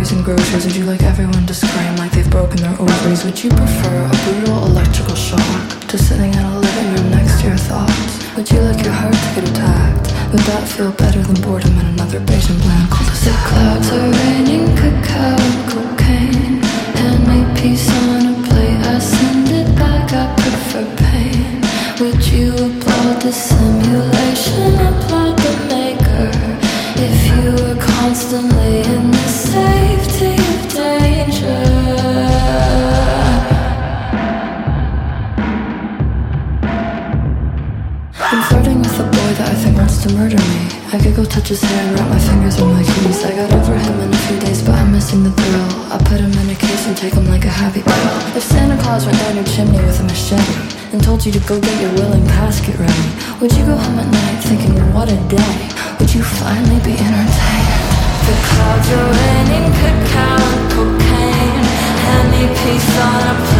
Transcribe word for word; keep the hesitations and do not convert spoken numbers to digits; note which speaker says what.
Speaker 1: bags and groceries? Would you like everyone to scream like they've broken their ovaries? Would you prefer a brutal electrical shock to sitting in a living room next to your thoughts? Would you like your heart to get attacked? Would that feel better than boredom in another Bayesian plan called a
Speaker 2: The clouds are raining cacao and cocaine. Hand me peace on a plate, I send it back, I prefer pain. Would you applaud the simulation, applaud the maker, if you were constantly in the safety of danger? I'm flirting with a boy that I think wants to murder me. I could go touch his hair and wrap my fingers with my keys. I got over him in a few days, but I'm missing the thrill. I put him in a case and take him like a happy pill. If Santa Claus went down your chimney with a machete and told you to go get your willing casket ready, would you go home at night thinking, what a day? Would you finally be entertained? The clouds are raining cacao and cocaine. Hand me peace on a plate.